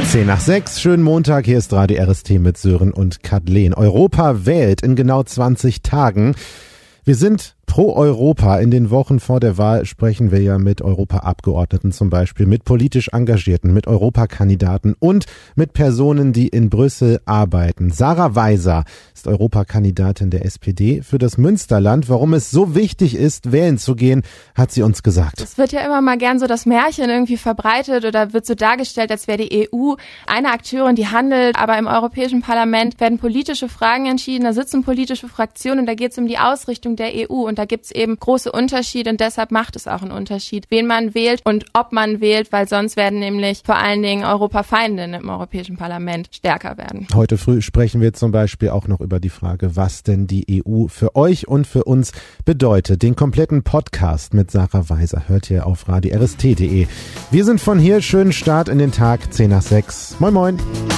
10 nach 6, schönen Montag, hier ist Radio RST mit Sören und Kathleen. Europa wählt in genau 20 Tagen. Wir sind pro Europa. In den Wochen vor der Wahl sprechen wir ja mit Europaabgeordneten zum Beispiel, mit politisch Engagierten, mit Europakandidaten und mit Personen, die in Brüssel arbeiten. Sarah Weiser ist Europakandidatin der SPD für das Münsterland. Warum es so wichtig ist, wählen zu gehen, hat sie uns gesagt. Es wird ja immer mal gern so das Märchen irgendwie verbreitet oder wird so dargestellt, als wäre die EU eine Akteurin, die handelt. Aber im Europäischen Parlament werden politische Fragen entschieden, da sitzen politische Fraktionen und da geht es um die Ausrichtung der EU. Und da gibt es eben große Unterschiede und deshalb macht es auch einen Unterschied, wen man wählt und ob man wählt, weil sonst werden nämlich vor allen Dingen Europafeindinnen im Europäischen Parlament stärker werden. Heute früh sprechen wir zum Beispiel auch noch über die Frage, was denn die EU für euch und für uns bedeutet. Den kompletten Podcast mit Sarah Weiser hört ihr auf radio rst.de. Wir sind von hier, schönen Start in den Tag, 10 nach 6. Moin moin.